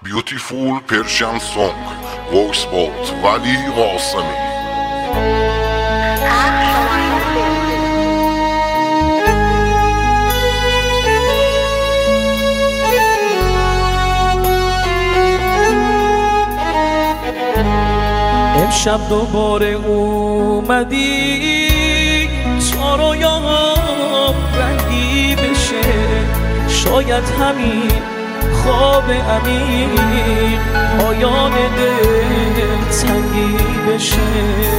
Beautiful Persian Song Voice Bolt ولی قاسمی. امشب دوباره اومدی تا رویام رنگی بشه، شاید همین خواب عمیق پایان دلتنگی بشه.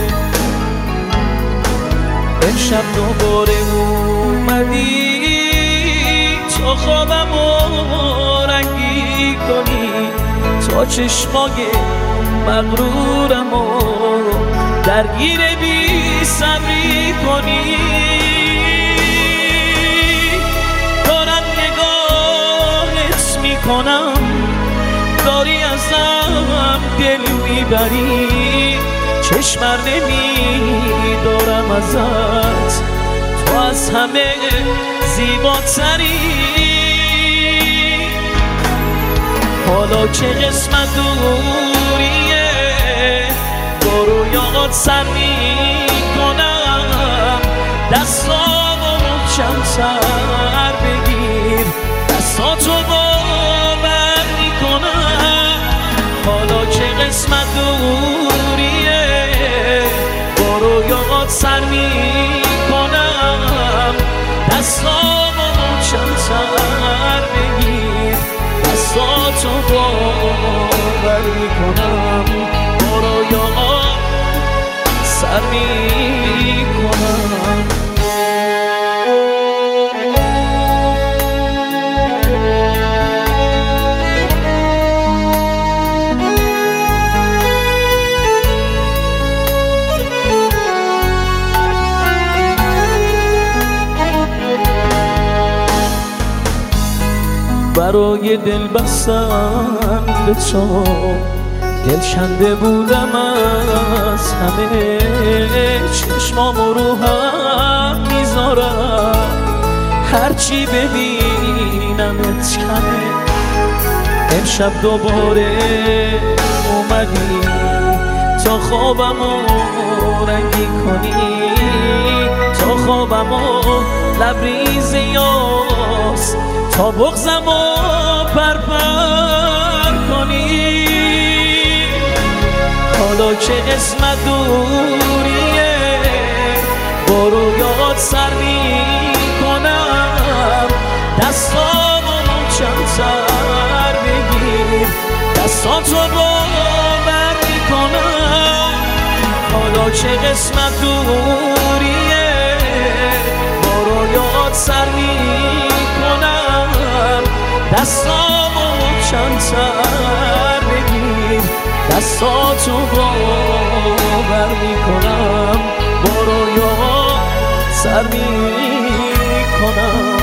امشب دوباره اومدی تا خوابمو رنگی کنی، تا چشمای مغرورمو درگیر بی صبری کنی. دارم نگاهت میکنم، داری ازم دل میبری، چشمر نمیدارم ازت، تو از همه زیباتری. حالا که قسمت دوریه با رویات سر میکنم، دستامو محکم‌تر بگیر، دستاتو باور میکنم. حالا که قسمت دوریه با رویات سر میکنم، دستامو محکم‌تر بگیر، دستاتو باور میکنم، با رویات سر میکنم. برای دل بستن به تو دل کنده بودم از همه، چشمامو رو هم میذارم هرچی ببینمت کمه. امشب دوباره اومدی تا خوابمو رنگی کنی، تا خوابمو لبریز یاس، تا بغضمو پرپر کنی. حالا که قسمت دوریه با رویات سر میکنم، دستامو محکم‌تر بگیر، دستاتو باور میکنم. حالا که قسمت دوریه با رویات سر میکنم، دستامو محکم‌تر بگیر، دستاتو باور میکنم، با رویات سر میکنم.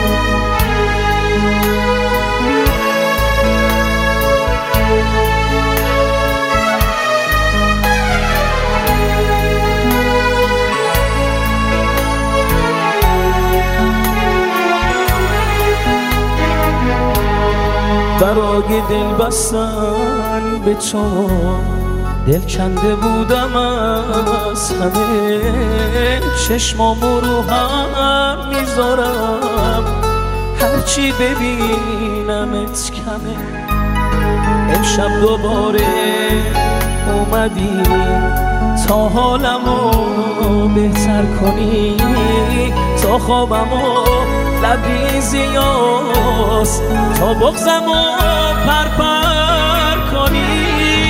برای دل بستن به تو دل کنده بودم از همه، چشمامو رو هم میذارم هرچی ببینمت کمه. امشب دوباره اومدی تا حالمو بهتر کنی، تا خوابمو لبریز یاس، تا بغضمو پرپر کنی.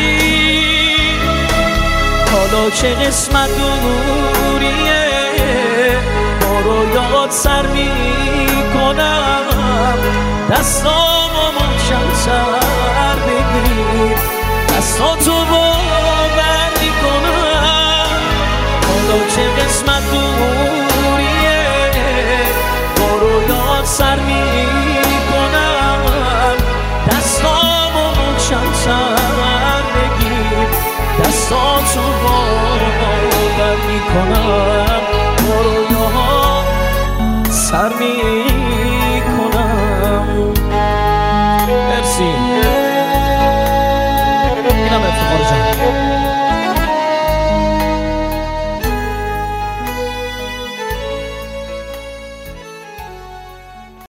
حالا که قسمت دوریه با رویات سر میکنم، دستامو محکم‌تر بگیر، دستاتو باور میکنم. حالا که قسمت دوریه با رویات سر میکنم، دستامو محکم‌تر بگیر، دستاتو باور میکنم.